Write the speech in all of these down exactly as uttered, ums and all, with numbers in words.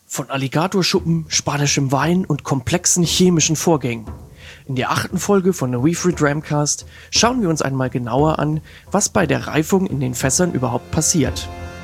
Von Alligatorschuppen, spanischem Wein und komplexen chemischen Vorgängen. In der achten Folge von der We Free Dramcast schauen wir uns einmal genauer an, was bei der Reifung in den Fässern überhaupt passiert.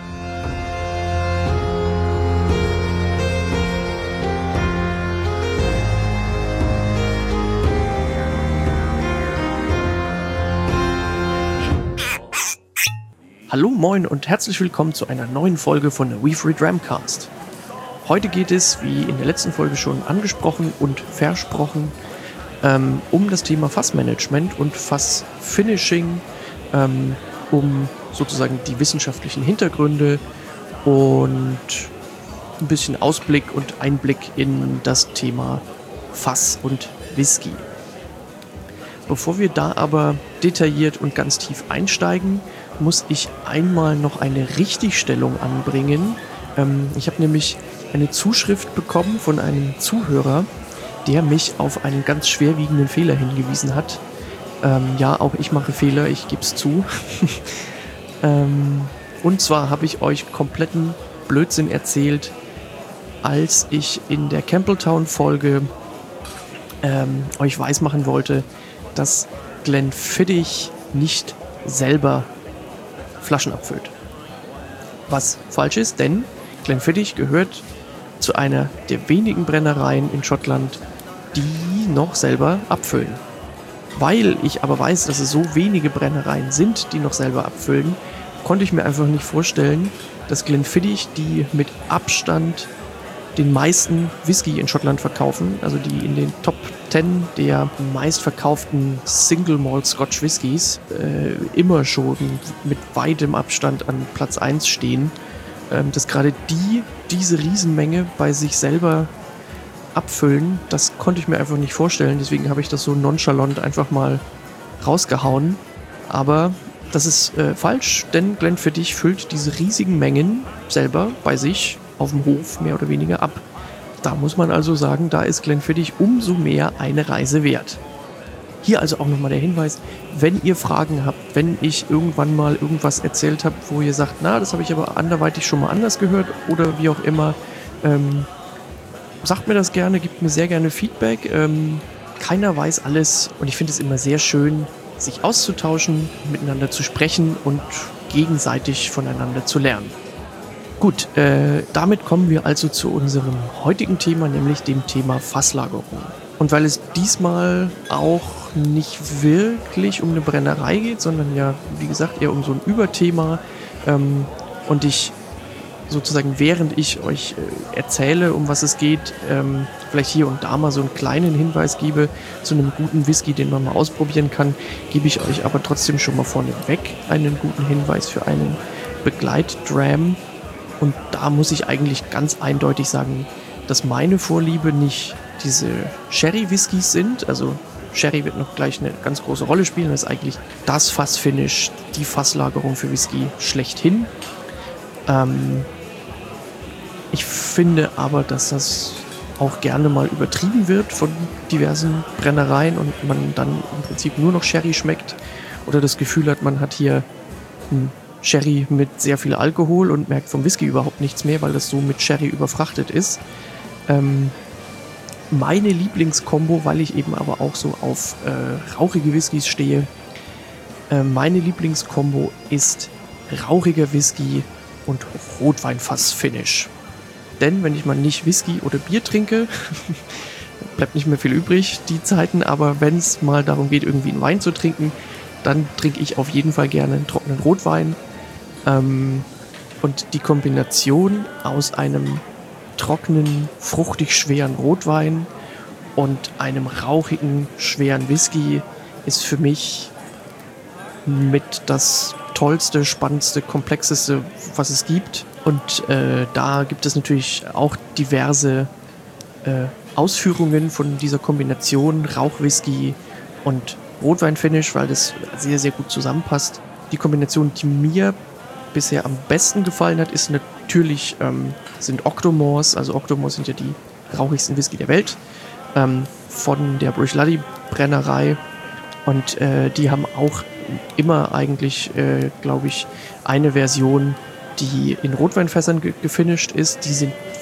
Hallo, moin und herzlich willkommen zu einer neuen Folge von der We Free Dramcast. Heute geht es, wie in der letzten Folge schon angesprochen und versprochen, ähm, um das Thema Fassmanagement und Fassfinishing, ähm, um sozusagen die wissenschaftlichen Hintergründe und ein bisschen Ausblick und Einblick in das Thema Fass und Whisky. Bevor wir da aber detailliert und ganz tief einsteigen, muss ich einmal noch eine Richtigstellung anbringen. Ähm, ich habe nämlich eine Zuschrift bekommen von einem Zuhörer, der mich auf einen ganz schwerwiegenden Fehler hingewiesen hat. Ähm, ja, auch ich mache Fehler, ich gebe es zu. ähm, und zwar habe ich euch kompletten Blödsinn erzählt, als ich in der Campbelltown-Folge ähm, euch weismachen wollte, dass Glenfiddich nicht selber Flaschen abfüllt. Was falsch ist, denn Glenfiddich gehört zu einer der wenigen Brennereien in Schottland, die noch selber abfüllen. Weil ich aber weiß, dass es so wenige Brennereien sind, die noch selber abfüllen, konnte ich mir einfach nicht vorstellen, dass Glenfiddich, die mit Abstand den meisten Whisky in Schottland verkaufen, also die in den Top zehn der meistverkauften Single Malt Scotch Whiskys äh, immer schon mit weitem Abstand an Platz eins stehen, ähm, dass gerade die diese Riesenmenge bei sich selber abfüllen, das konnte ich mir einfach nicht vorstellen. Deswegen habe ich das so nonchalant einfach mal rausgehauen. Aber das ist äh, falsch, denn Glenfiddich füllt diese riesigen Mengen selber bei sich auf dem Hof mehr oder weniger ab. Da muss man also sagen, da ist Glenfiddich umso mehr eine Reise wert. Hier also auch nochmal der Hinweis, wenn ihr Fragen habt, wenn ich irgendwann mal irgendwas erzählt habe, wo ihr sagt, na, das habe ich aber anderweitig schon mal anders gehört oder wie auch immer, ähm, sagt mir das gerne, gebt mir sehr gerne Feedback. Ähm, keiner weiß alles und ich finde es immer sehr schön, sich auszutauschen, miteinander zu sprechen und gegenseitig voneinander zu lernen. Gut, äh, damit kommen wir also zu unserem heutigen Thema, nämlich dem Thema Fasslagerung. Und weil es diesmal auch nicht wirklich um eine Brennerei geht, sondern ja, wie gesagt, eher um so ein Überthema ähm, und ich sozusagen, während ich euch äh, erzähle, um was es geht, ähm, vielleicht hier und da mal so einen kleinen Hinweis gebe zu einem guten Whisky, den man mal ausprobieren kann, gebe ich euch aber trotzdem schon mal vorneweg einen guten Hinweis für einen Begleitdram. Und da muss ich eigentlich ganz eindeutig sagen, dass meine Vorliebe nicht diese Sherry-Whiskys sind. Also Sherry wird noch gleich eine ganz große Rolle spielen. Das ist eigentlich das Fassfinish, die Fasslagerung für Whisky schlechthin. Ähm, ich finde aber, dass das auch gerne mal übertrieben wird von diversen Brennereien und man dann im Prinzip nur noch Sherry schmeckt oder das Gefühl hat, man hat hier ein Sherry mit sehr viel Alkohol und merkt vom Whisky überhaupt nichts mehr, weil das so mit Sherry überfrachtet ist. Ähm, meine Lieblingskombo, weil ich eben aber auch so auf äh, rauchige Whiskys stehe, äh, meine Lieblingskombo ist rauchiger Whisky und Rotweinfass-Finish. Denn wenn ich mal nicht Whisky oder Bier trinke, bleibt nicht mehr viel übrig, die Zeiten, aber wenn es mal darum geht, irgendwie einen Wein zu trinken, dann trinke ich auf jeden Fall gerne einen trockenen Rotwein. Ähm, und die Kombination aus einem trockenen, fruchtig schweren Rotwein und einem rauchigen, schweren Whisky ist für mich mit das tollste, spannendste, komplexeste, was es gibt. Und äh, da gibt es natürlich auch diverse äh, Ausführungen von dieser Kombination Rauchwhisky und Rotweinfinish, weil das sehr, sehr gut zusammenpasst. Die Kombination, die mir bisher am besten gefallen hat, ist natürlich ähm, sind Octomores. Also Octomores sind ja die rauchigsten Whisky der Welt ähm, von der Bruichladdich Brennerei und äh, die haben auch immer eigentlich, äh, glaube ich, eine Version, die in Rotweinfässern ge- gefinisht ist. Die sind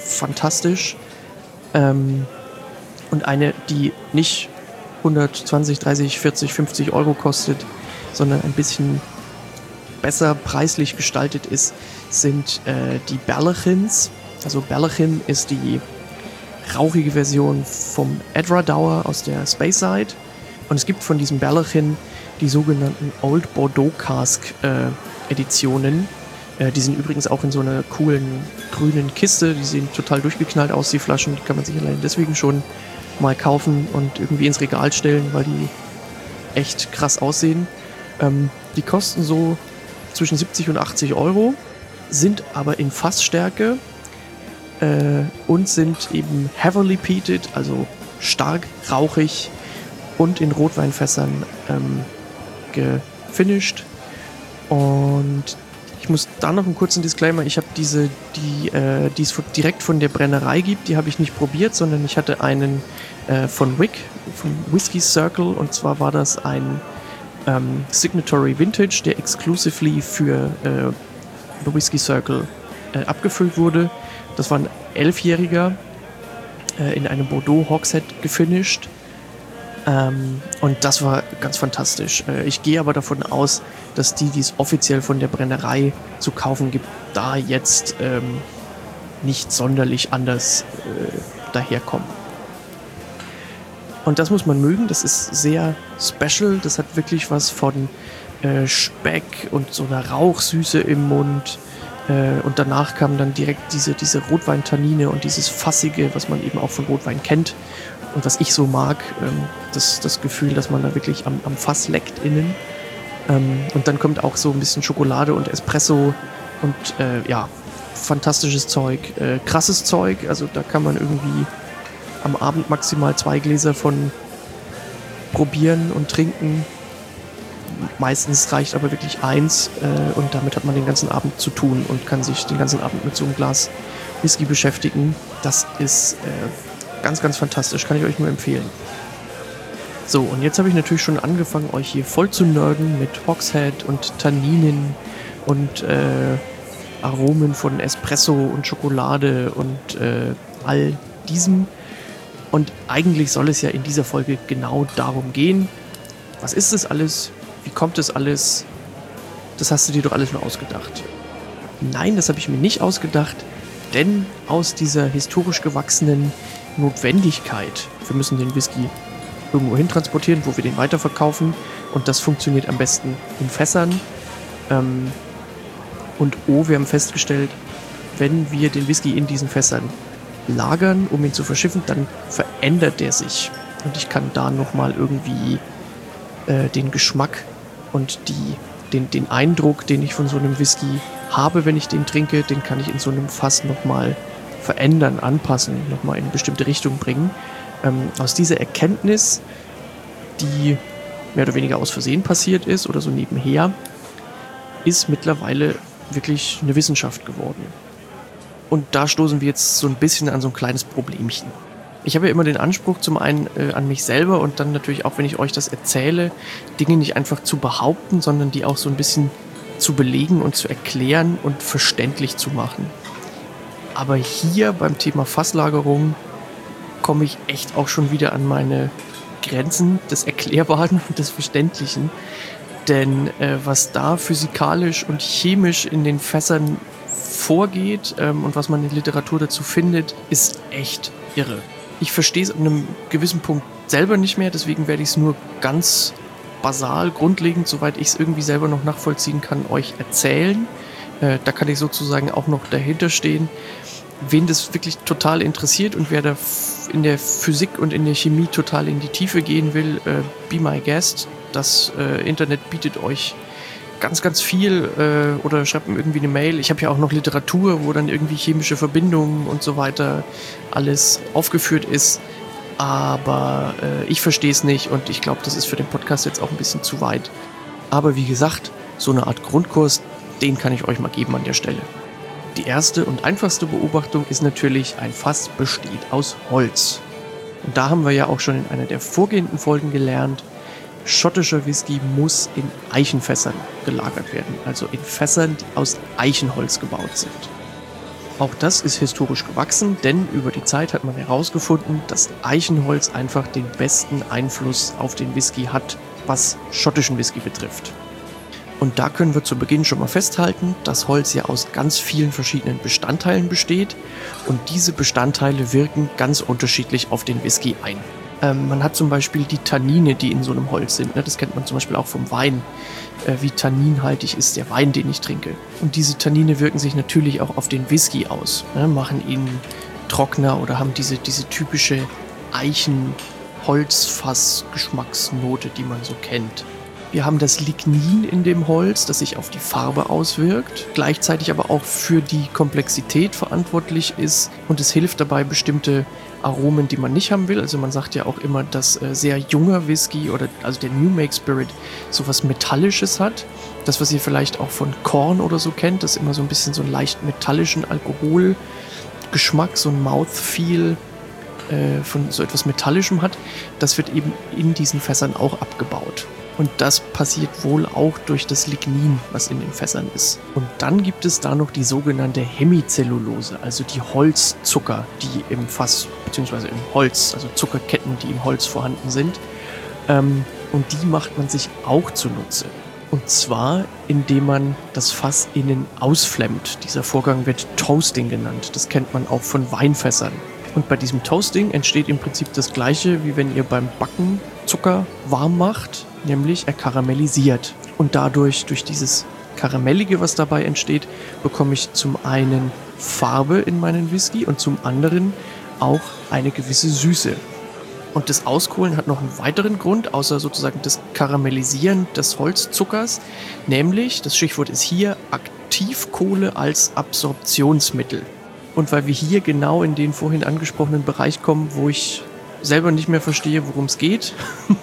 fantastisch. Ähm, und eine, die nicht hundertzwanzig, dreißig, vierzig, fünfzig Euro kostet, sondern ein bisschen besser preislich gestaltet ist, sind äh, die Berlichins. Also Berlichin ist die rauchige Version vom Edradauer aus der Speyside. Und es gibt von diesem Berlichin die sogenannten Old Bordeaux Cask äh, Editionen. Äh, die sind übrigens auch in so einer coolen grünen Kiste. Die sehen total durchgeknallt aus, die Flaschen. Die kann man sich allein deswegen schon mal kaufen und irgendwie ins Regal stellen, weil die echt krass aussehen. Ähm, die kosten so zwischen siebzig und achtzig Euro, sind aber in Fassstärke äh, und sind eben heavily peated, also stark rauchig und in Rotweinfässern ähm, gefinished. Und ich muss da noch einen kurzen Disclaimer, ich habe diese, die, äh, die es direkt von der Brennerei gibt, die habe ich nicht probiert, sondern ich hatte einen äh, von Wick, vom Whisky Circle, und zwar war das ein ähm, Signatory Vintage, der exclusively für äh, The Whisky Circle äh, abgefüllt wurde. Das war ein elfjähriger äh, in einem Bordeaux Hogshead gefinished. Ähm, und das war ganz fantastisch. Äh, ich gehe aber davon aus, dass die, die es offiziell von der Brennerei zu kaufen gibt, da jetzt ähm, nicht sonderlich anders äh, daherkommen. Und das muss man mögen, das ist sehr special, das hat wirklich was von äh, Speck und so einer Rauchsüße im Mund. Äh, und danach kam dann direkt diese, diese Rotweintannine und dieses Fassige, was man eben auch von Rotwein kennt. Und was ich so mag, ähm, das, das Gefühl, dass man da wirklich am, am Fass leckt innen. Ähm, und dann kommt auch so ein bisschen Schokolade und Espresso und äh, ja, fantastisches Zeug. Äh, krasses Zeug, also da kann man irgendwie am Abend maximal zwei Gläser von probieren und trinken. Meistens reicht aber wirklich eins äh, und damit hat man den ganzen Abend zu tun und kann sich den ganzen Abend mit so einem Glas Whisky beschäftigen. Das ist äh, ganz, ganz fantastisch, kann ich euch nur empfehlen. So, und jetzt habe ich natürlich schon angefangen, euch hier voll zu nerden mit Hogshead und Tanninen und äh, Aromen von Espresso und Schokolade und äh, all diesem. Und eigentlich soll es ja in dieser Folge genau darum gehen. Was ist das alles? Wie kommt das alles? Das hast du dir doch alles nur ausgedacht. Nein, das habe ich mir nicht ausgedacht, denn aus dieser historisch gewachsenen Notwendigkeit, wir müssen den Whisky irgendwo hin transportieren, wo wir den weiterverkaufen, und das funktioniert am besten in Fässern. Ähm, und oh, wir haben festgestellt, wenn wir den Whisky in diesen Fässern lagern, um ihn zu verschiffen, dann verändert der sich. Und ich kann da nochmal irgendwie äh, den Geschmack und die, den, den Eindruck, den ich von so einem Whisky habe, wenn ich den trinke, den kann ich in so einem Fass nochmal verändern, anpassen, nochmal in eine bestimmte Richtung bringen. Ähm, aus dieser Erkenntnis, die mehr oder weniger aus Versehen passiert ist oder so nebenher, ist mittlerweile wirklich eine Wissenschaft geworden. Und da stoßen wir jetzt so ein bisschen an so ein kleines Problemchen. Ich habe ja immer den Anspruch, zum einen äh, an mich selber und dann natürlich auch, wenn ich euch das erzähle, Dinge nicht einfach zu behaupten, sondern die auch so ein bisschen zu belegen und zu erklären und verständlich zu machen. Aber hier beim Thema Fasslagerung komme ich echt auch schon wieder an meine Grenzen des Erklärbaren und des Verständlichen. Denn äh, was da physikalisch und chemisch in den Fässern vorgeht ähm, und was man in der Literatur dazu findet, ist echt irre. Ich verstehe es an einem gewissen Punkt selber nicht mehr, deswegen werde ich es nur ganz basal, grundlegend, soweit ich es irgendwie selber noch nachvollziehen kann, euch erzählen. Äh, da kann ich sozusagen auch noch dahinter stehen. Wen das wirklich total interessiert und wer da in der Physik und in der Chemie total in die Tiefe gehen will, äh, be my guest. Das äh, Internet bietet euch ganz, ganz viel äh, oder schreibt mir irgendwie eine Mail. Ich habe ja auch noch Literatur, wo dann irgendwie chemische Verbindungen und so weiter alles aufgeführt ist. Aber äh, ich verstehe es nicht und ich glaube, das ist für den Podcast jetzt auch ein bisschen zu weit. Aber wie gesagt, so eine Art Grundkurs, den kann ich euch mal geben an der Stelle. Die erste und einfachste Beobachtung ist natürlich, ein Fass besteht aus Holz. Und da haben wir ja auch schon in einer der vorgehenden Folgen gelernt, schottischer Whisky muss in Eichenfässern gelagert werden, also in Fässern, die aus Eichenholz gebaut sind. Auch das ist historisch gewachsen, denn über die Zeit hat man herausgefunden, dass Eichenholz einfach den besten Einfluss auf den Whisky hat, was schottischen Whisky betrifft. Und da können wir zu Beginn schon mal festhalten, dass Holz ja aus ganz vielen verschiedenen Bestandteilen besteht und diese Bestandteile wirken ganz unterschiedlich auf den Whisky ein. Ähm, man hat zum Beispiel die Tannine, die in so einem Holz sind. Ne? Das kennt man zum Beispiel auch vom Wein, äh, wie tanninhaltig ist der Wein, den ich trinke. Und diese Tannine wirken sich natürlich auch auf den Whisky aus, ne? Machen ihn trockener oder haben diese, diese typische Eichen-Holzfass-Geschmacksnote, die man so kennt. Wir haben das Lignin in dem Holz, das sich auf die Farbe auswirkt, gleichzeitig aber auch für die Komplexität verantwortlich ist und es hilft dabei, bestimmte Aromen, die man nicht haben will. Also man sagt ja auch immer, dass äh, sehr junger Whisky oder also der New Make Spirit sowas Metallisches hat. Das, was ihr vielleicht auch von Korn oder so kennt, das immer so ein bisschen so einen leicht metallischen Alkoholgeschmack, so ein Mouthfeel äh, von so etwas Metallischem hat, das wird eben in diesen Fässern auch abgebaut. Und das passiert wohl auch durch das Lignin, was in den Fässern ist. Und dann gibt es da noch die sogenannte Hemicellulose, also die Holzzucker, die im Fass, beziehungsweise im Holz, also Zuckerketten, die im Holz vorhanden sind. Ähm, und die macht man sich auch zunutze. Und zwar, indem man das Fass innen ausflemmt. Dieser Vorgang wird Toasting genannt. Das kennt man auch von Weinfässern. Und bei diesem Toasting entsteht im Prinzip das Gleiche, wie wenn ihr beim Backen Zucker warm macht, nämlich er karamellisiert. Und dadurch, durch dieses Karamellige, was dabei entsteht, bekomme ich zum einen Farbe in meinen Whisky und zum anderen auch eine gewisse Süße. Und das Auskohlen hat noch einen weiteren Grund, außer sozusagen das Karamellisieren des Holzzuckers, nämlich, das Stichwort ist hier, Aktivkohle als Absorptionsmittel. Und weil wir hier genau in den vorhin angesprochenen Bereich kommen, wo ich selber nicht mehr verstehe, worum es geht,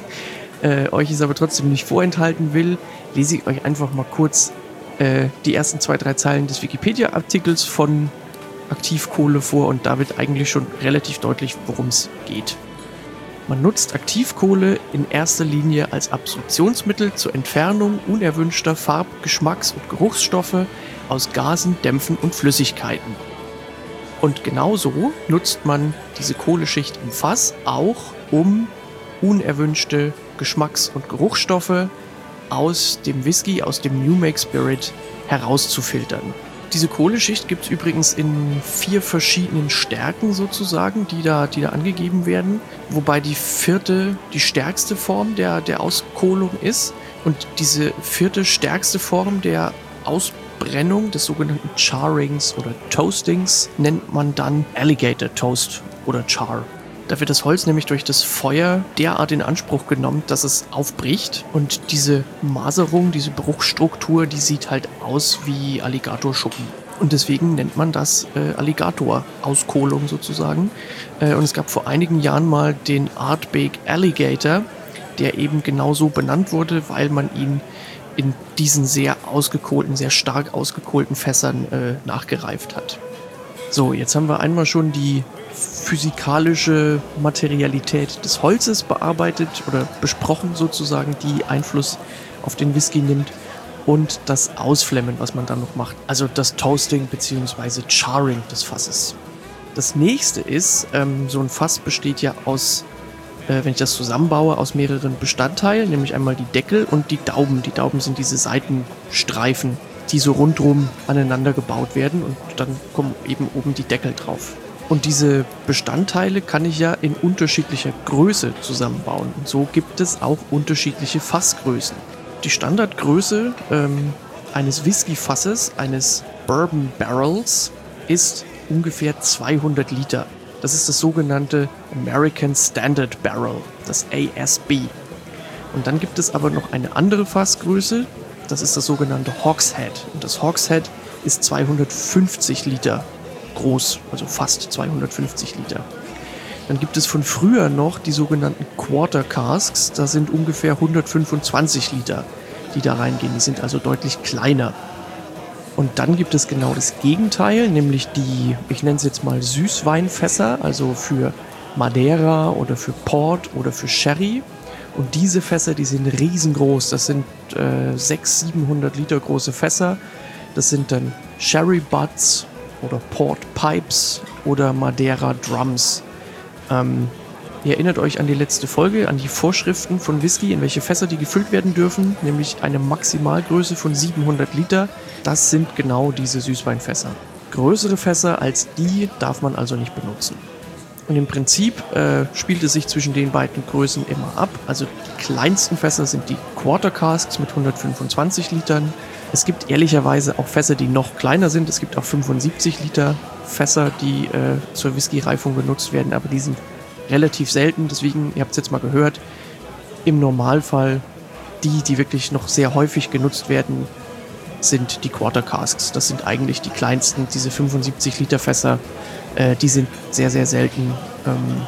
äh, euch es aber trotzdem nicht vorenthalten will, lese ich euch einfach mal kurz äh, die ersten zwei, drei Zeilen des Wikipedia-Artikels von Aktivkohle vor und da wird eigentlich schon relativ deutlich, worum es geht. Man nutzt Aktivkohle in erster Linie als Absorptionsmittel zur Entfernung unerwünschter Farb-, Geschmacks- und Geruchsstoffe aus Gasen, Dämpfen und Flüssigkeiten. Und genauso nutzt man diese Kohleschicht im Fass auch, um unerwünschte Geschmacks- und Geruchsstoffe aus dem Whisky, aus dem New Make Spirit herauszufiltern. Diese Kohleschicht gibt es übrigens in vier verschiedenen Stärken sozusagen, die da, die da angegeben werden, wobei die vierte die stärkste Form der, der Auskohlung ist und diese vierte stärkste Form der Ausbrennung des sogenannten Charrings oder Toastings nennt man dann Alligator Toast oder Char. Da wird das Holz nämlich durch das Feuer derart in Anspruch genommen, dass es aufbricht und diese Maserung, diese Bruchstruktur, die sieht halt aus wie Alligatorschuppen. Und deswegen nennt man das äh, Alligator-Auskohlung sozusagen. Äh, und es gab vor einigen Jahren mal den Ardbeg Alligator, der eben genau so benannt wurde, weil man ihn in diesen sehr ausgekohlten, sehr stark ausgekohlten Fässern äh, nachgereift hat. So, jetzt haben wir einmal schon die physikalische Materialität des Holzes bearbeitet oder besprochen sozusagen, die Einfluss auf den Whisky nimmt und das Ausflemmen, was man dann noch macht, also das Toasting bzw. Charring des Fasses. Das nächste ist, ähm, so ein Fass besteht ja aus, äh, wenn ich das zusammenbaue, aus mehreren Bestandteilen, nämlich einmal die Deckel und die Dauben. Die Dauben sind diese Seitenstreifen, die so rundrum aneinander gebaut werden und dann kommen eben oben die Deckel drauf. Und diese Bestandteile kann ich ja in unterschiedlicher Größe zusammenbauen. Und so gibt es auch unterschiedliche Fassgrößen. Die Standardgröße ähm, eines Whisky-Fasses, eines Bourbon Barrels, ist ungefähr zweihundert Liter. Das ist das sogenannte American Standard Barrel, das A S B. Und dann gibt es aber noch eine andere Fassgröße, das ist das sogenannte Hogshead. Und das Hogshead ist zweihundertfünfzig Liter groß, also fast zweihundertfünfzig Liter. Dann gibt es von früher noch die sogenannten Quarter Casks, da sind ungefähr hundertfünfundzwanzig Liter, die da reingehen, die sind also deutlich kleiner. Und dann gibt es genau das Gegenteil, nämlich die, ich nenne es jetzt mal Süßweinfässer, also für Madeira oder für Port oder für Sherry. Und diese Fässer, die sind riesengroß, das sind äh, sechshundert, siebenhundert Liter große Fässer. Das sind dann Sherry Butts oder Port Pipes oder Madeira Drums. Ähm, ihr erinnert euch an die letzte Folge, an die Vorschriften von Whisky, in welche Fässer die gefüllt werden dürfen, nämlich eine Maximalgröße von siebenhundert Liter. Das sind genau diese Süßweinfässer. Größere Fässer als die darf man also nicht benutzen. Und im Prinzip äh, spielt es sich zwischen den beiden Größen immer ab. Also die kleinsten Fässer sind die Quarter Casks mit hundertfünfundzwanzig Litern. Es gibt ehrlicherweise auch Fässer, die noch kleiner sind. Es gibt auch fünfundsiebzig Liter Fässer, die äh, zur Whisky-Reifung genutzt werden, aber die sind relativ selten. Deswegen, ihr habt es jetzt mal gehört, im Normalfall die, die wirklich noch sehr häufig genutzt werden, sind die Quarter Casks. Das sind eigentlich die kleinsten, diese fünfundsiebzig Liter Fässer. Äh, die sind sehr, sehr selten. Ähm,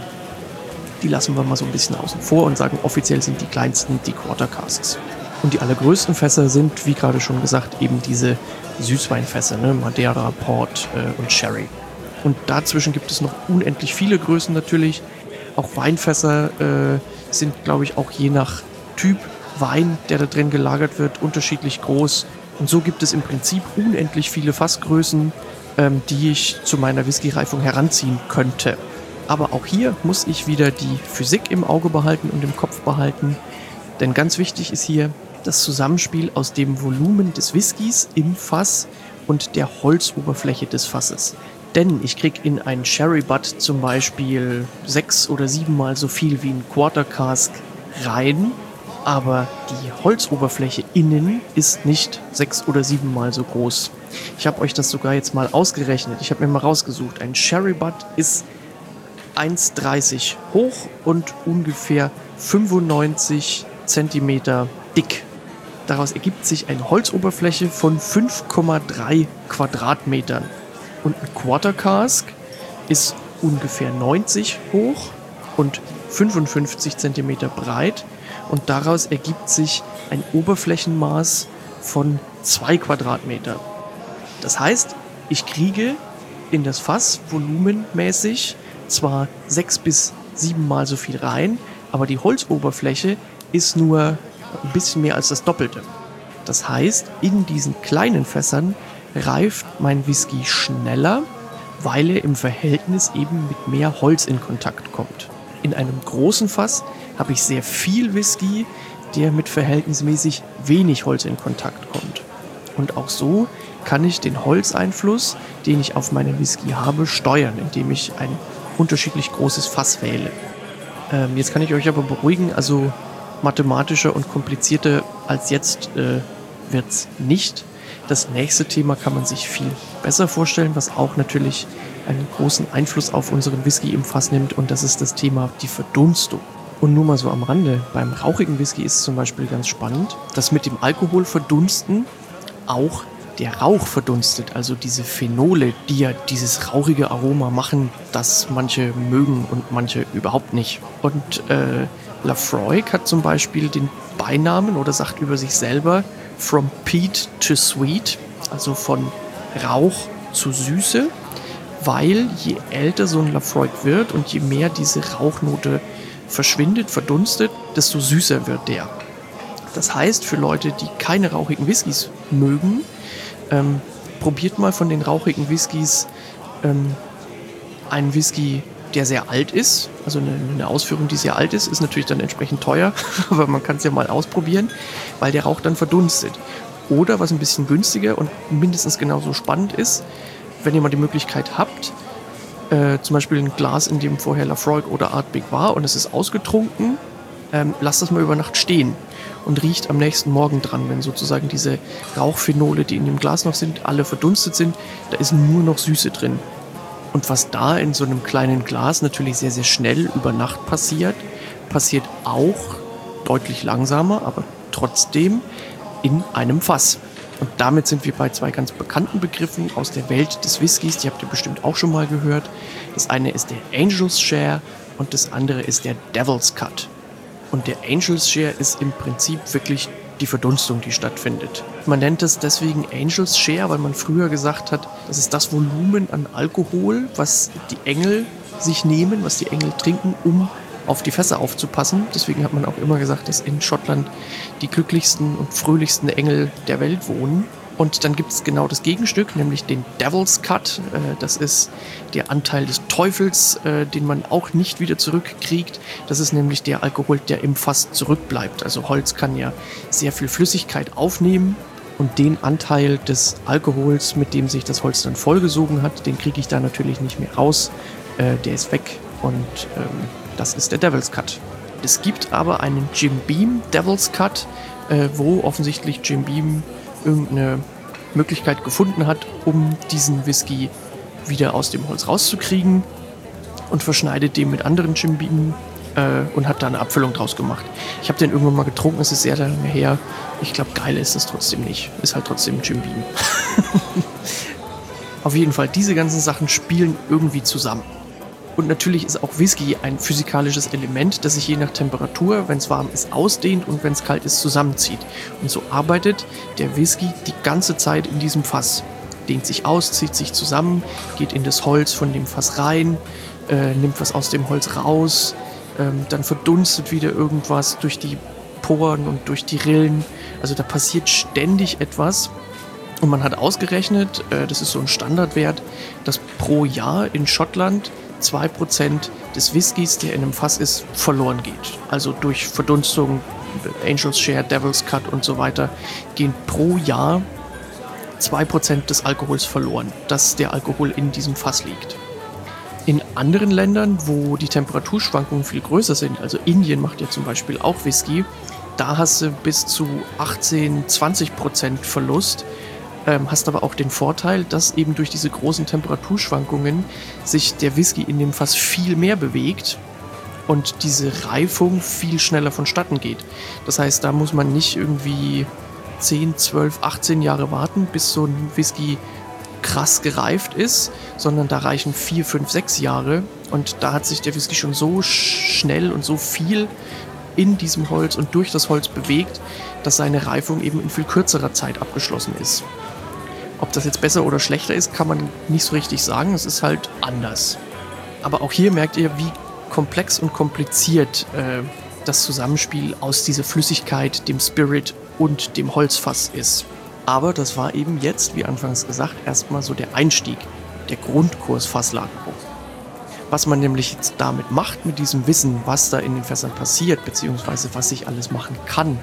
die lassen wir mal so ein bisschen außen vor und sagen, offiziell sind die kleinsten die Quarter Casks. Und die allergrößten Fässer sind, wie gerade schon gesagt, eben diese Süßweinfässer, ne? Madeira, Port äh, und Sherry. Und dazwischen gibt es noch unendlich viele Größen natürlich. Auch Weinfässer äh, sind, glaube ich, auch je nach Typ Wein, der da drin gelagert wird, unterschiedlich groß. Und so gibt es im Prinzip unendlich viele Fassgrößen, ähm, die ich zu meiner Whisky-Reifung heranziehen könnte. Aber auch hier muss ich wieder die Physik im Auge behalten und im Kopf behalten. Denn ganz wichtig ist hier das Zusammenspiel aus dem Volumen des Whiskys im Fass und der Holzoberfläche des Fasses. Denn ich kriege in einen Sherry Butt zum Beispiel sechs oder siebenmal so viel wie ein Quarter Cask rein, aber die Holzoberfläche innen ist nicht sechs oder siebenmal so groß. Ich habe euch das sogar jetzt mal ausgerechnet. Ich habe mir mal rausgesucht. Ein Sherry Butt ist eins Komma dreißig hoch und ungefähr fünfundneunzig Zentimeter dick. Daraus ergibt sich eine Holzoberfläche von fünf Komma drei Quadratmetern. Und ein Quarter Cask ist ungefähr neunzig hoch und fünfundfünfzig Zentimeter breit. Und daraus ergibt sich ein Oberflächenmaß von zwei Quadratmeter. Das heißt, ich kriege in das Fass volumenmäßig zwar sechs bis sieben Mal so viel rein, aber die Holzoberfläche ist nur ein bisschen mehr als das Doppelte. Das heißt, in diesen kleinen Fässern reift mein Whisky schneller, weil er im Verhältnis eben mit mehr Holz in Kontakt kommt. In einem großen Fass habe ich sehr viel Whisky, der mit verhältnismäßig wenig Holz in Kontakt kommt. Und auch so kann ich den Holzeinfluss, den ich auf meinen Whisky habe, steuern, indem ich ein unterschiedlich großes Fass wähle. Ähm, jetzt kann ich euch aber beruhigen, also mathematischer und komplizierter als jetzt äh, wird es nicht. Das nächste Thema kann man sich viel besser vorstellen, was auch natürlich einen großen Einfluss auf unseren Whisky im Fass nimmt, und das ist das Thema die Verdunstung. Und nur mal so am Rande, beim rauchigen Whisky ist es zum Beispiel ganz spannend, dass mit dem Alkohol verdunsten auch der Rauch verdunstet, also diese Phenole, die ja dieses rauchige Aroma machen, das manche mögen und manche überhaupt nicht. Und äh, Laphroaig hat zum Beispiel den Beinamen oder sagt über sich selber From Peat to Sweet, also von Rauch zu Süße, weil je älter so ein Laphroaig wird und je mehr diese Rauchnote verschwindet, verdunstet, desto süßer wird der. Das heißt, für Leute, die keine rauchigen Whiskys mögen, ähm, probiert mal von den rauchigen Whiskys ähm, einen Whisky, der sehr alt ist. Also eine, eine Ausführung, die sehr alt ist, ist natürlich dann entsprechend teuer, aber man kann es ja mal ausprobieren, weil der Rauch dann verdunstet. Oder was ein bisschen günstiger und mindestens genauso spannend ist, wenn ihr mal die Möglichkeit habt, äh, zum Beispiel ein Glas, in dem vorher Laphroaig oder Ardbeg war und es ist ausgetrunken, ähm, lasst das mal über Nacht stehen und riecht am nächsten Morgen dran, wenn sozusagen diese Rauchphenole, die in dem Glas noch sind, alle verdunstet sind, da ist nur noch Süße drin. Und was da in so einem kleinen Glas natürlich sehr, sehr schnell über Nacht passiert, passiert auch deutlich langsamer, aber trotzdem in einem Fass. Und damit sind wir bei zwei ganz bekannten Begriffen aus der Welt des Whiskys, die habt ihr bestimmt auch schon mal gehört. Das eine ist der Angel's Share und das andere ist der Devil's Cut. Und der Angel's Share ist im Prinzip wirklich die Verdunstung, die stattfindet. Man nennt es deswegen Angel's Share, weil man früher gesagt hat, das ist das Volumen an Alkohol, was die Engel sich nehmen, was die Engel trinken, um auf die Fässer aufzupassen. Deswegen hat man auch immer gesagt, dass in Schottland die glücklichsten und fröhlichsten Engel der Welt wohnen. Und dann gibt es genau das Gegenstück, nämlich den Devil's Cut. Äh, das ist der Anteil des Teufels, äh, den man auch nicht wieder zurückkriegt. Das ist nämlich der Alkohol, der im Fass zurückbleibt. Also Holz kann ja sehr viel Flüssigkeit aufnehmen. Und den Anteil des Alkohols, mit dem sich das Holz dann vollgesogen hat, den kriege ich da natürlich nicht mehr raus. Äh, der ist weg und ähm, das ist der Devil's Cut. Es gibt aber einen Jim Beam Devil's Cut, äh, wo offensichtlich Jim Beam irgendeine Möglichkeit gefunden hat, um diesen Whisky wieder aus dem Holz rauszukriegen und verschneidet den mit anderen Jim Beam äh, und hat da eine Abfüllung draus gemacht. Ich habe den irgendwann mal getrunken, es ist sehr lange her. Ich glaube, geil ist es trotzdem nicht. Ist halt trotzdem Jim Beam. Auf jeden Fall, diese ganzen Sachen spielen irgendwie zusammen. Und natürlich ist auch Whisky ein physikalisches Element, das sich je nach Temperatur, wenn es warm ist, ausdehnt und wenn es kalt ist, zusammenzieht. Und so arbeitet der Whisky die ganze Zeit in diesem Fass. Dehnt sich aus, zieht sich zusammen, geht in das Holz von dem Fass rein, äh, nimmt was aus dem Holz raus, ähm, dann verdunstet wieder irgendwas durch die Poren und durch die Rillen. Also da passiert ständig etwas. Und man hat ausgerechnet, äh, das ist so ein Standardwert, dass pro Jahr in Schottland zwei Prozent des Whiskys, der in einem Fass ist, verloren geht. Also durch Verdunstung, Angel's Share, Devil's Cut und so weiter, gehen pro Jahr zwei Prozent des Alkohols verloren, dass der Alkohol in diesem Fass liegt. In anderen Ländern, wo die Temperaturschwankungen viel größer sind, also Indien macht ja zum Beispiel auch Whisky, da hast du bis zu achtzehn, zwanzig Prozent Verlust. Ähm, hast aber auch den Vorteil, dass eben durch diese großen Temperaturschwankungen sich der Whisky in dem Fass viel mehr bewegt und diese Reifung viel schneller vonstatten geht. Das heißt, da muss man nicht irgendwie zehn, zwölf, achtzehn Jahre warten, bis so ein Whisky krass gereift ist, sondern da reichen vier, fünf, sechs Jahre und da hat sich der Whisky schon so schnell und so viel in diesem Holz und durch das Holz bewegt, dass seine Reifung eben in viel kürzerer Zeit abgeschlossen ist. Ob das jetzt besser oder schlechter ist, kann man nicht so richtig sagen. Es ist halt anders. Aber auch hier merkt ihr, wie komplex und kompliziert äh, das Zusammenspiel aus dieser Flüssigkeit, dem Spirit und dem Holzfass ist. Aber das war eben jetzt, wie anfangs gesagt, erstmal so der Einstieg, der Grundkurs Fasslagerung. Was man nämlich jetzt damit macht, mit diesem Wissen, was da in den Fässern passiert, beziehungsweise was ich alles machen kann,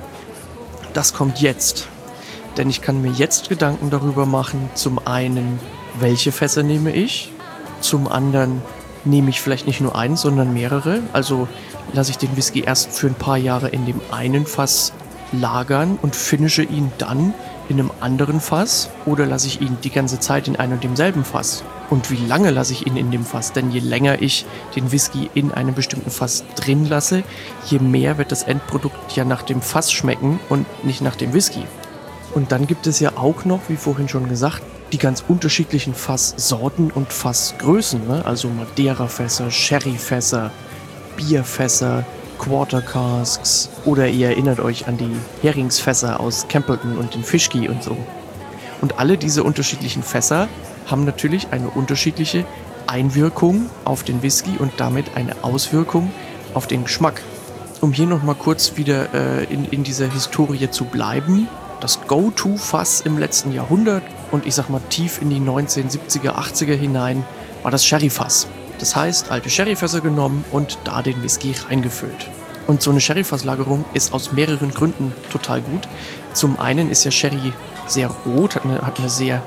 das kommt jetzt. Denn ich kann mir jetzt Gedanken darüber machen, zum einen, welche Fässer nehme ich, zum anderen nehme ich vielleicht nicht nur einen, sondern mehrere. Also lasse ich den Whisky erst für ein paar Jahre in dem einen Fass lagern und finische ihn dann in einem anderen Fass oder lasse ich ihn die ganze Zeit in einem und demselben Fass? Und wie lange lasse ich ihn in dem Fass? Denn je länger ich den Whisky in einem bestimmten Fass drin lasse, je mehr wird das Endprodukt ja nach dem Fass schmecken und nicht nach dem Whisky. Und dann gibt es ja auch noch, wie vorhin schon gesagt, die ganz unterschiedlichen Fasssorten und Fassgrößen, ne? Also Madeira-Fässer, Sherry-Fässer, Bierfässer, Quarter Casks oder ihr erinnert euch an die Heringsfässer aus Campbellton und den Fischki und so. Und alle diese unterschiedlichen Fässer haben natürlich eine unterschiedliche Einwirkung auf den Whisky und damit eine Auswirkung auf den Geschmack. Um hier nochmal kurz wieder äh, in, in dieser Historie zu bleiben, das Go-To-Fass im letzten Jahrhundert und ich sag mal tief in die neunzehnhundertsiebziger, achtziger hinein war das Sherry-Fass. Das heißt, alte Sherryfässer genommen und da den Whisky reingefüllt. Und so eine Sherryfasslagerung ist aus mehreren Gründen total gut. Zum einen ist ja Sherry sehr rot, hat eine, hat eine sehr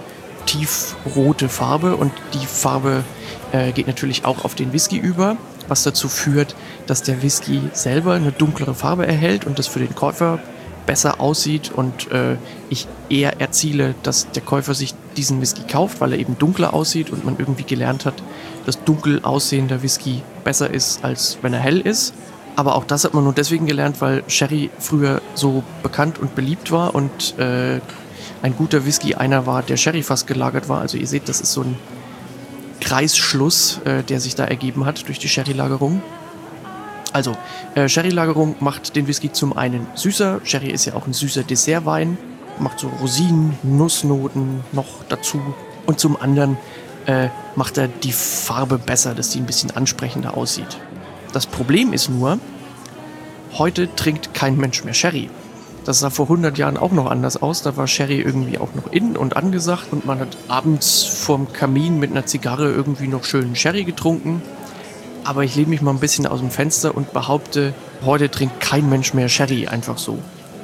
tiefrote Farbe und die Farbe äh, geht natürlich auch auf den Whisky über, was dazu führt, dass der Whisky selber eine dunklere Farbe erhält und das für den Käufer besser aussieht und äh, ich eher erziele, dass der Käufer sich diesen Whisky kauft, weil er eben dunkler aussieht und man irgendwie gelernt hat, dass dunkel aussehender Whisky besser ist, als wenn er hell ist. Aber auch das hat man nur deswegen gelernt, weil Sherry früher so bekannt und beliebt war und äh, ein guter Whisky einer war, der Sherryfass gelagert war. Also ihr seht, das ist so ein Kreisschluss, äh, der sich da ergeben hat durch die Sherry-Lagerung. Also, äh, Sherry-Lagerung macht den Whisky zum einen süßer. Sherry ist ja auch ein süßer Dessertwein. Macht so Rosinen, Nussnoten noch dazu. Und zum anderen äh, macht er die Farbe besser, dass die ein bisschen ansprechender aussieht. Das Problem ist nur, heute trinkt kein Mensch mehr Sherry. Das sah vor hundert Jahren auch noch anders aus. Da war Sherry irgendwie auch noch in und angesagt und man hat abends vorm Kamin mit einer Zigarre irgendwie noch schönen Sherry getrunken. Aber ich lehne mich mal ein bisschen aus dem Fenster und behaupte, heute trinkt kein Mensch mehr Sherry einfach so.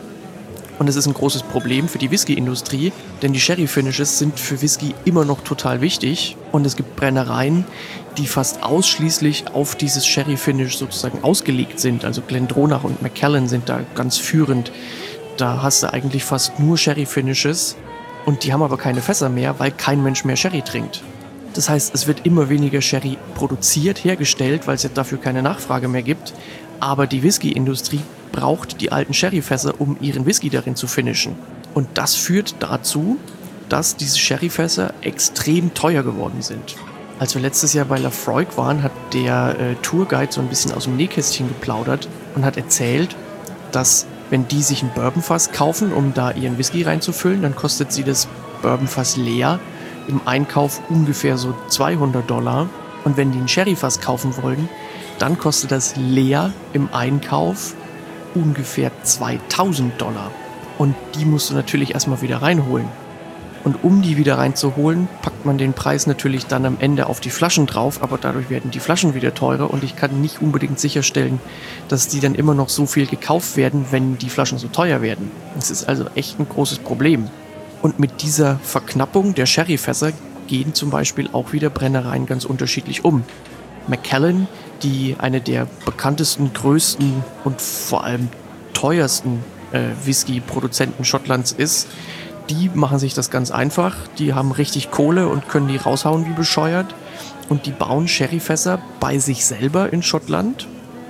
Und es ist ein großes Problem für die Whisky-Industrie, denn die Sherry-Finishes sind für Whisky immer noch total wichtig. Und es gibt Brennereien, die fast ausschließlich auf dieses Sherry-Finish sozusagen ausgelegt sind. Also Glendronach und Macallan sind da ganz führend. Da hast du eigentlich fast nur Sherry-Finishes und die haben aber keine Fässer mehr, weil kein Mensch mehr Sherry trinkt. Das heißt, es wird immer weniger Sherry produziert, hergestellt, weil es ja dafür keine Nachfrage mehr gibt. Aber die Whisky-Industrie braucht die alten Sherryfässer, um ihren Whisky darin zu finishen. Und das führt dazu, dass diese Sherryfässer extrem teuer geworden sind. Als wir letztes Jahr bei Lafroig waren, hat der äh, Tourguide so ein bisschen aus dem Nähkästchen geplaudert und hat erzählt, dass wenn die sich ein Bourbonfass kaufen, um da ihren Whisky reinzufüllen, dann kostet sie das Bourbonfass leer im Einkauf ungefähr so zweihundert Dollar. Und wenn die ein Sherryfass kaufen wollen, dann kostet das leer im Einkauf ungefähr zweitausend Dollar. Und die musst du natürlich erstmal wieder reinholen. Und um die wieder reinzuholen, packt man den Preis natürlich dann am Ende auf die Flaschen drauf, aber dadurch werden die Flaschen wieder teurer und ich kann nicht unbedingt sicherstellen, dass die dann immer noch so viel gekauft werden, wenn die Flaschen so teuer werden. Das ist also echt ein großes Problem. Und mit dieser Verknappung der Sherryfässer gehen zum Beispiel auch wieder Brennereien ganz unterschiedlich um. Macallan, die eine der bekanntesten, größten und vor allem teuersten äh, Whisky-Produzenten Schottlands ist, die machen sich das ganz einfach. Die haben richtig Kohle und können die raushauen wie bescheuert. Und die bauen Sherryfässer bei sich selber in Schottland,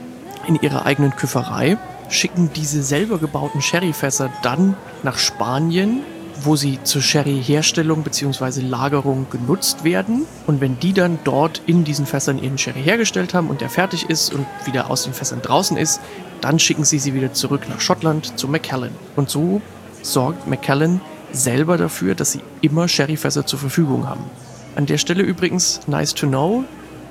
in ihrer eigenen Küfferei, schicken diese selber gebauten Sherryfässer dann nach Spanien, wo sie zur Sherry-Herstellung bzw. Lagerung genutzt werden. Und wenn die dann dort in diesen Fässern ihren Sherry hergestellt haben und der fertig ist und wieder aus den Fässern draußen ist, dann schicken sie sie wieder zurück nach Schottland zu Macallan. Und so sorgt Macallan selber dafür, dass sie immer Sherryfässer zur Verfügung haben. An der Stelle übrigens, nice to know,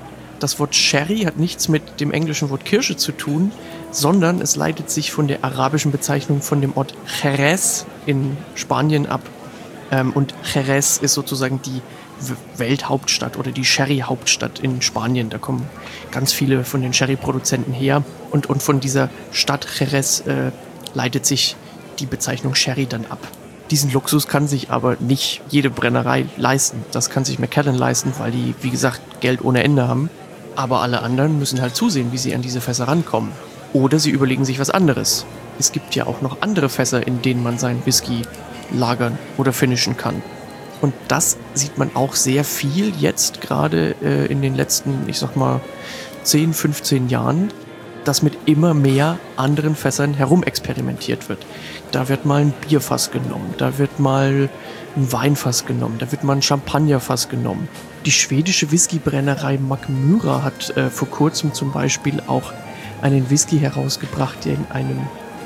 das Wort Sherry hat nichts mit dem englischen Wort Kirsche zu tun, sondern es leitet sich von der arabischen Bezeichnung von dem Ort Jerez in Spanien ab. Ähm, und Jerez ist sozusagen die Welthauptstadt oder die Sherry-Hauptstadt in Spanien. Da kommen ganz viele von den Sherry-Produzenten her. Und, und von dieser Stadt Jerez äh, leitet sich die Bezeichnung Sherry dann ab. Diesen Luxus kann sich aber nicht jede Brennerei leisten. Das kann sich Macallan leisten, weil die, wie gesagt, Geld ohne Ende haben. Aber alle anderen müssen halt zusehen, wie sie an diese Fässer rankommen. Oder sie überlegen sich was anderes. Es gibt ja auch noch andere Fässer, in denen man seinen Whisky lagern oder finishen kann. Und das sieht man auch sehr viel jetzt gerade äh, in den letzten, ich sag mal, zehn, fünfzehn Jahren, dass mit immer mehr anderen Fässern herumexperimentiert wird. Da wird mal ein Bierfass genommen, da wird mal ein Weinfass genommen, da wird mal ein Champagnerfass genommen. Die schwedische Whiskybrennerei Mackmyra hat äh, vor kurzem zum Beispiel auch einen Whisky herausgebracht, der in einem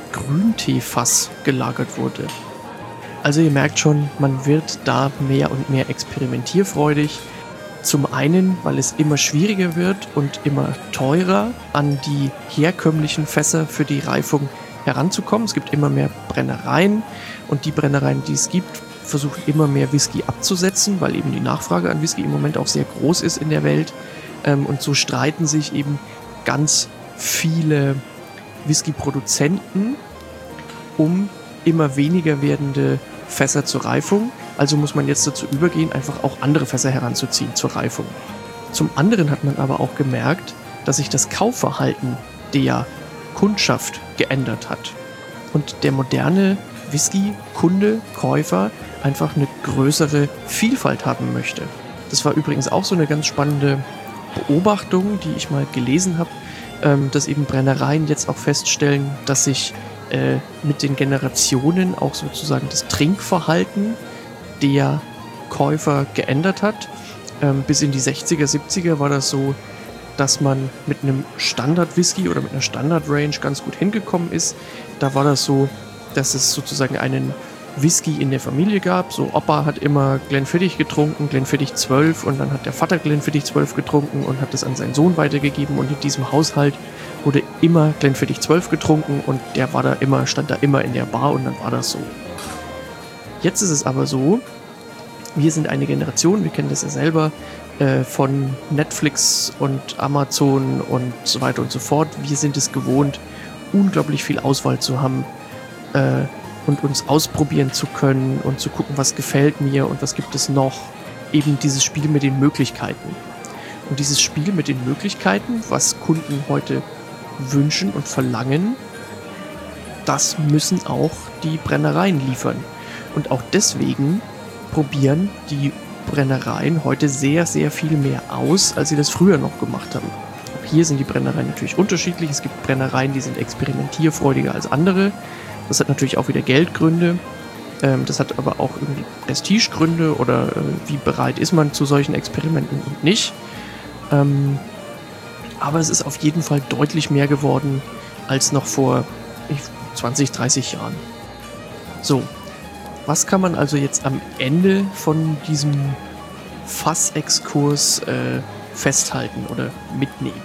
Grünteefass gelagert wurde. Also ihr merkt schon, man wird da mehr und mehr experimentierfreudig. Zum einen, weil es immer schwieriger wird und immer teurer an die herkömmlichen Fässer für die Reifung heranzukommen. Es gibt immer mehr Brennereien und die Brennereien, die es gibt, versuchen immer mehr Whisky abzusetzen, weil eben die Nachfrage an Whisky im Moment auch sehr groß ist in der Welt. Und so streiten sich eben ganz viele Whisky-Produzenten um immer weniger werdende Fässer zur Reifung. Also muss man jetzt dazu übergehen, einfach auch andere Fässer heranzuziehen zur Reifung. Zum anderen hat man aber auch gemerkt, dass sich das Kaufverhalten der Kundschaft geändert hat. Und der moderne Whisky-Kunde, Käufer einfach eine größere Vielfalt haben möchte. Das war übrigens auch so eine ganz spannende Beobachtung, die ich mal gelesen habe, ähm, dass eben Brennereien jetzt auch feststellen, dass sich äh, mit den Generationen auch sozusagen das Trinkverhalten der Käufer geändert hat. Ähm, bis in die sechziger, siebziger war das so, dass man mit einem Standard-Whisky oder mit einer Standard-Range ganz gut hingekommen ist. Da war das so, dass es sozusagen einen Whisky in der Familie gab. So Opa hat immer Glenfiddich getrunken, Glenfiddich zwölf, und dann hat der Vater Glenfiddich zwölf getrunken und hat das an seinen Sohn weitergegeben, und in diesem Haushalt wurde immer Glenfiddich zwölf getrunken und der war da immer, stand da immer in der Bar und dann war das so. Jetzt ist es aber so, wir sind eine Generation, wir kennen das ja selber, äh, von Netflix und Amazon und so weiter und so fort. Wir sind es gewohnt, unglaublich viel Auswahl zu haben, äh, und uns ausprobieren zu können und zu gucken, was gefällt mir und was gibt es noch. Eben dieses Spiel mit den Möglichkeiten. Und dieses Spiel mit den Möglichkeiten, was Kunden heute wünschen und verlangen, das müssen auch die Brennereien liefern. Und auch deswegen probieren die Brennereien heute sehr, sehr viel mehr aus, als sie das früher noch gemacht haben. Auch hier sind die Brennereien natürlich unterschiedlich. Es gibt Brennereien, die sind experimentierfreudiger als andere. Das hat natürlich auch wieder Geldgründe. Ähm, das hat aber auch irgendwie Prestigegründe oder äh, wie bereit ist man zu solchen Experimenten und nicht. Ähm, aber es ist auf jeden Fall deutlich mehr geworden als noch vor zwanzig, dreißig Jahren. So, was kann man also jetzt am Ende von diesem Fassexkurs äh, festhalten oder mitnehmen?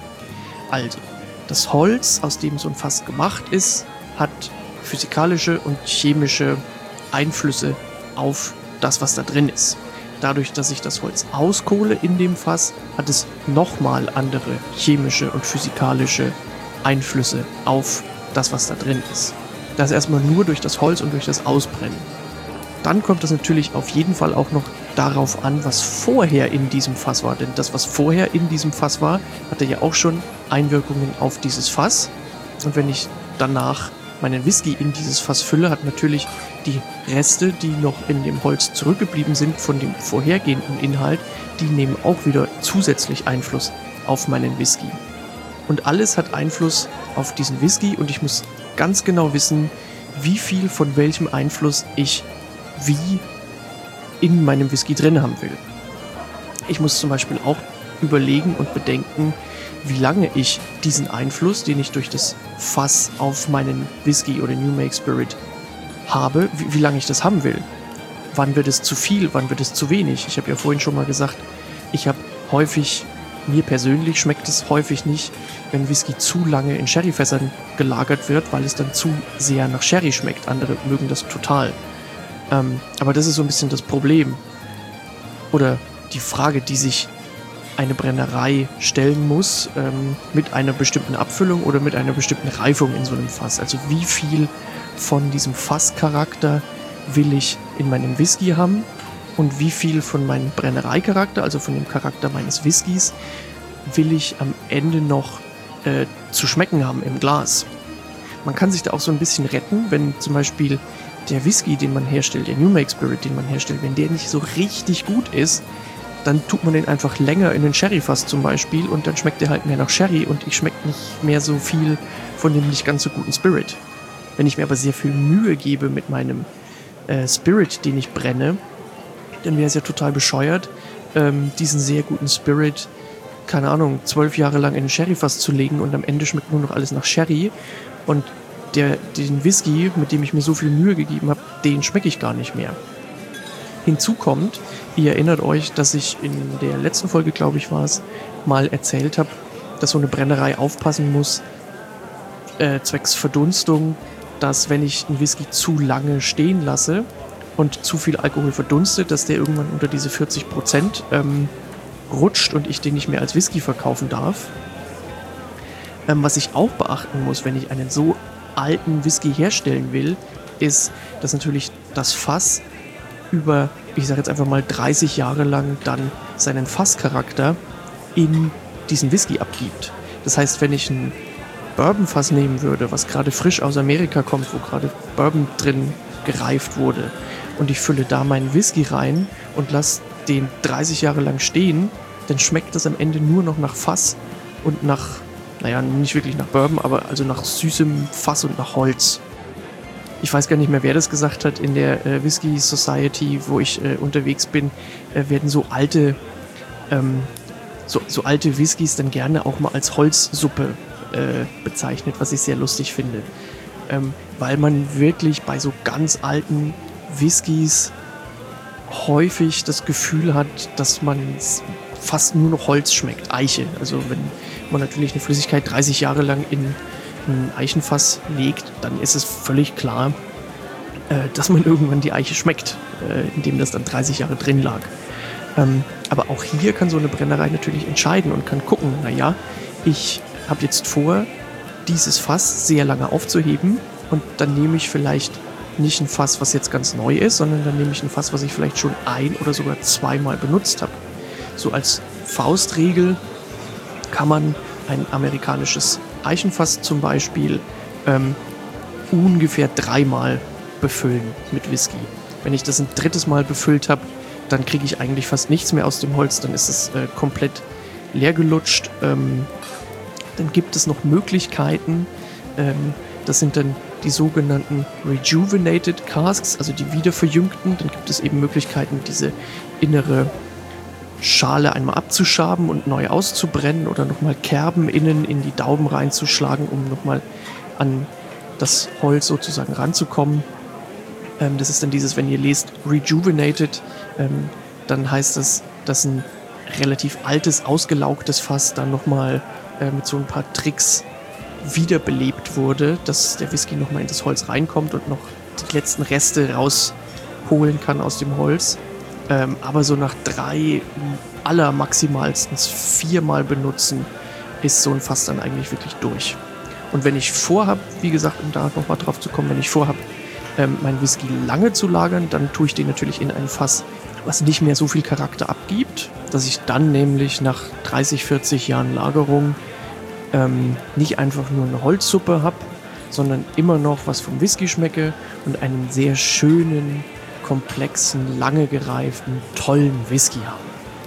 Also, das Holz, aus dem so ein Fass gemacht ist, hat physikalische und chemische Einflüsse auf das, was da drin ist. Dadurch, dass ich das Holz auskohle in dem Fass, hat es nochmal andere chemische und physikalische Einflüsse auf das, was da drin ist. Das erstmal nur durch das Holz und durch das Ausbrennen. Dann kommt es natürlich auf jeden Fall auch noch darauf an, was vorher in diesem Fass war. Denn das, was vorher in diesem Fass war, hatte ja auch schon Einwirkungen auf dieses Fass. Und wenn ich danach meinen Whisky in dieses Fass fülle, hat natürlich die Reste, die noch in dem Holz zurückgeblieben sind von dem vorhergehenden Inhalt, die nehmen auch wieder zusätzlich Einfluss auf meinen Whisky. Und alles hat Einfluss auf diesen Whisky und ich muss ganz genau wissen, wie viel von welchem Einfluss ich wie in meinem Whisky drin haben will. Ich muss zum Beispiel auch überlegen und bedenken, wie lange ich diesen Einfluss, den ich durch das Fass auf meinen Whisky oder New Make Spirit habe, wie, wie lange ich das haben will. Wann wird es zu viel, wann wird es zu wenig? Ich habe ja vorhin schon mal gesagt, ich habe häufig, mir persönlich schmeckt es häufig nicht, wenn Whisky zu lange in Sherryfässern gelagert wird, weil es dann zu sehr nach Sherry schmeckt. Andere mögen das total. Ähm, aber das ist so ein bisschen das Problem. Oder die Frage, die sich eine Brennerei stellen muss, ähm, mit einer bestimmten Abfüllung oder mit einer bestimmten Reifung in so einem Fass. Also wie viel von diesem Fasscharakter will ich in meinem Whisky haben und wie viel von meinem Brennereicharakter, also von dem Charakter meines Whiskys, will ich am Ende noch äh, zu schmecken haben im Glas. Man kann sich da auch so ein bisschen retten, wenn zum Beispiel der Whisky, den man herstellt, der New Make Spirit, den man herstellt, wenn der nicht so richtig gut ist, dann tut man den einfach länger in den Sherryfass zum Beispiel und dann schmeckt der halt mehr nach Sherry und ich schmecke nicht mehr so viel von dem nicht ganz so guten Spirit. Wenn ich mir aber sehr viel Mühe gebe mit meinem äh, Spirit, den ich brenne, dann wäre es ja total bescheuert, ähm, diesen sehr guten Spirit, keine Ahnung, zwölf Jahre lang in den Sherryfass zu legen und am Ende schmeckt nur noch alles nach Sherry und der, den Whisky, mit dem ich mir so viel Mühe gegeben habe, den schmecke ich gar nicht mehr. Hinzu kommt, ihr erinnert euch, dass ich in der letzten Folge, glaube ich, war es, mal erzählt habe, dass so eine Brennerei aufpassen muss, äh, zwecks Verdunstung, dass wenn ich einen Whisky zu lange stehen lasse und zu viel Alkohol verdunstet, dass der irgendwann unter diese vierzig Prozent ähm, rutscht und ich den nicht mehr als Whisky verkaufen darf. Ähm, was ich auch beachten muss, wenn ich einen so alten Whisky herstellen will, ist, dass natürlich das Fass über, ich sage jetzt einfach mal dreißig Jahre lang dann seinen Fasscharakter in diesen Whisky abgibt. Das heißt, wenn ich ein Bourbonfass nehmen würde, was gerade frisch aus Amerika kommt, wo gerade Bourbon drin gereift wurde und ich fülle da meinen Whisky rein und lasse den dreißig Jahre lang stehen, dann schmeckt das am Ende nur noch nach Fass und nach, naja, nicht wirklich nach Bourbon, aber also nach süßem Fass und nach Holz. Ich weiß gar nicht mehr, wer das gesagt hat. In der äh, Whisky Society, wo ich äh, unterwegs bin, äh, werden so alte, ähm, so, so alte Whiskys dann gerne auch mal als Holzsuppe äh, bezeichnet, was ich sehr lustig finde. ähm, weil man wirklich bei so ganz alten Whiskys häufig das Gefühl hat, dass man fast nur noch Holz schmeckt, Eiche. Also wenn man natürlich eine Flüssigkeit dreißig Jahre lang in ein Eichenfass legt, dann ist es völlig klar, äh, dass man irgendwann die Eiche schmeckt, äh, indem das dann dreißig Jahre drin lag. Ähm, aber auch hier kann so eine Brennerei natürlich entscheiden und kann gucken, naja, ich habe jetzt vor, dieses Fass sehr lange aufzuheben und dann nehme ich vielleicht nicht ein Fass, was jetzt ganz neu ist, sondern dann nehme ich ein Fass, was ich vielleicht schon ein- oder sogar zweimal benutzt habe. So als Faustregel kann man ein amerikanisches Eichenfass zum Beispiel ähm, ungefähr dreimal befüllen mit Whisky. Wenn ich das ein drittes Mal befüllt habe, dann kriege ich eigentlich fast nichts mehr aus dem Holz, dann ist es äh, komplett leer gelutscht. Ähm, dann gibt es noch Möglichkeiten, ähm, das sind dann die sogenannten Rejuvenated Casks, also die wiederverjüngten. Dann gibt es eben Möglichkeiten, diese innere Schale einmal abzuschaben und neu auszubrennen oder nochmal Kerben innen in die Dauben reinzuschlagen, um nochmal an das Holz sozusagen ranzukommen. Ähm, das ist dann dieses, wenn ihr lest Rejuvenated, ähm, dann heißt das, dass ein relativ altes, ausgelaugtes Fass dann nochmal äh, mit so ein paar Tricks wiederbelebt wurde, dass der Whisky nochmal in das Holz reinkommt und noch die letzten Reste rausholen kann aus dem Holz. Ähm, aber so nach drei, aller maximalstens viermal benutzen, ist so ein Fass dann eigentlich wirklich durch. Und wenn ich vorhab, wie gesagt, um da nochmal drauf zu kommen, wenn ich vorhab, ähm, meinen Whisky lange zu lagern, dann tue ich den natürlich in ein Fass, was nicht mehr so viel Charakter abgibt, dass ich dann nämlich nach dreißig, vierzig Jahren Lagerung ähm, nicht einfach nur eine Holzsuppe habe, sondern immer noch was vom Whisky schmecke und einen sehr schönen, komplexen, lange gereiften, tollen Whisky habe.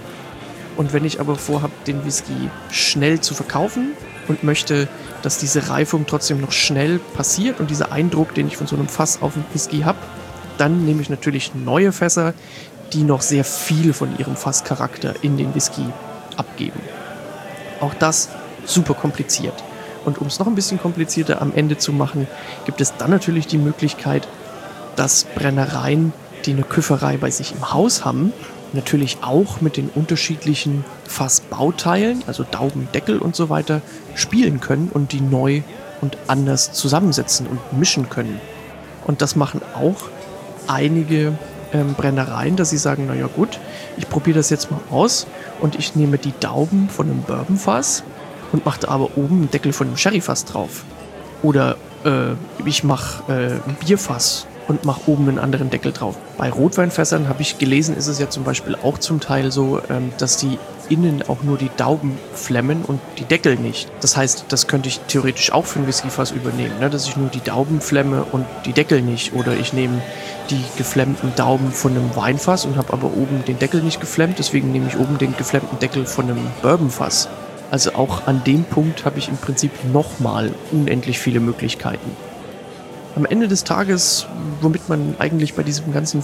Und wenn ich aber vorhabe, den Whisky schnell zu verkaufen und möchte, dass diese Reifung trotzdem noch schnell passiert und dieser Eindruck, den ich von so einem Fass auf dem Whisky habe, dann nehme ich natürlich neue Fässer, die noch sehr viel von ihrem Fasscharakter in den Whisky abgeben. Auch das super kompliziert. Und um es noch ein bisschen komplizierter am Ende zu machen, gibt es dann natürlich die Möglichkeit, dass Brennereien, die eine Küfferei bei sich im Haus haben, natürlich auch mit den unterschiedlichen Fassbauteilen, also Dauben, Deckel und so weiter, spielen können und die neu und anders zusammensetzen und mischen können. Und das machen auch einige ähm, Brennereien, dass sie sagen, naja gut, ich probiere das jetzt mal aus und ich nehme die Dauben von einem Bourbonfass und mache da aber oben einen Deckel von einem Sherryfass drauf. Oder äh, ich mache äh, ein Bierfass und mache oben einen anderen Deckel drauf. Bei Rotweinfässern, habe ich gelesen, ist es ja zum Beispiel auch zum Teil so, ähm, dass die innen auch nur die Dauben flemmen und die Deckel nicht. Das heißt, das könnte ich theoretisch auch für ein Whiskyfass übernehmen, ne? Dass ich nur die Dauben flemme und die Deckel nicht. Oder ich nehme die geflemmten Dauben von einem Weinfass und habe aber oben den Deckel nicht geflemmt, deswegen nehme ich oben den geflemmten Deckel von einem Bourbonfass. Also auch an dem Punkt habe ich im Prinzip nochmal unendlich viele Möglichkeiten. Am Ende des Tages, womit man eigentlich bei diesem ganzen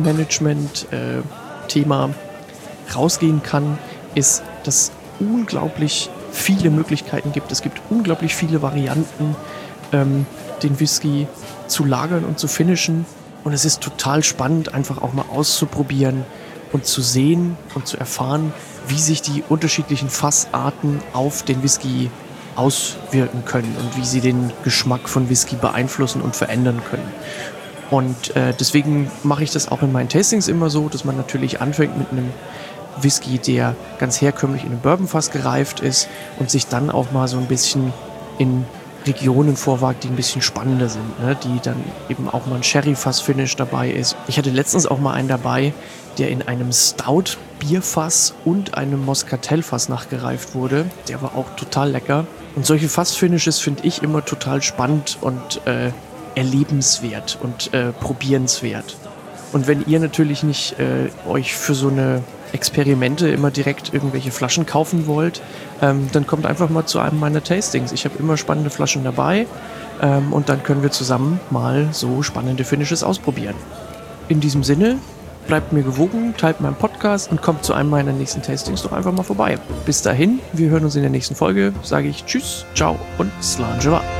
Fassmanagement-Thema äh, rausgehen kann, ist, dass es unglaublich viele Möglichkeiten gibt. Es gibt unglaublich viele Varianten, ähm, den Whisky zu lagern und zu finishen. Und es ist total spannend, einfach auch mal auszuprobieren und zu sehen und zu erfahren, wie sich die unterschiedlichen Fassarten auf den Whisky auswirken können und wie sie den Geschmack von Whisky beeinflussen und verändern können. Und äh, deswegen mache ich das auch in meinen Tastings immer so, dass man natürlich anfängt mit einem Whisky, der ganz herkömmlich in einem Bourbonfass gereift ist und sich dann auch mal so ein bisschen in Regionen vorwagt, die ein bisschen spannender sind, ne? Die dann eben auch mal ein Sherry-Fass-Finish dabei ist. Ich hatte letztens auch mal einen dabei, der in einem Stout-Bierfass und einem Moscatel-Fass nachgereift wurde. Der war auch total lecker. Und solche Fass-Finishes finde ich immer total spannend und äh, erlebenswert und äh, probierenswert. Und wenn ihr natürlich nicht äh, euch für so eine Experimente immer direkt irgendwelche Flaschen kaufen wollt, ähm, dann kommt einfach mal zu einem meiner Tastings. Ich habe immer spannende Flaschen dabei ähm, und dann können wir zusammen mal so spannende Finishes ausprobieren. In diesem Sinne, bleibt mir gewogen, teilt meinen Podcast und kommt zu einem meiner nächsten Tastings doch einfach mal vorbei. Bis dahin, wir hören uns in der nächsten Folge, sage ich Tschüss, Ciao und Slanjava.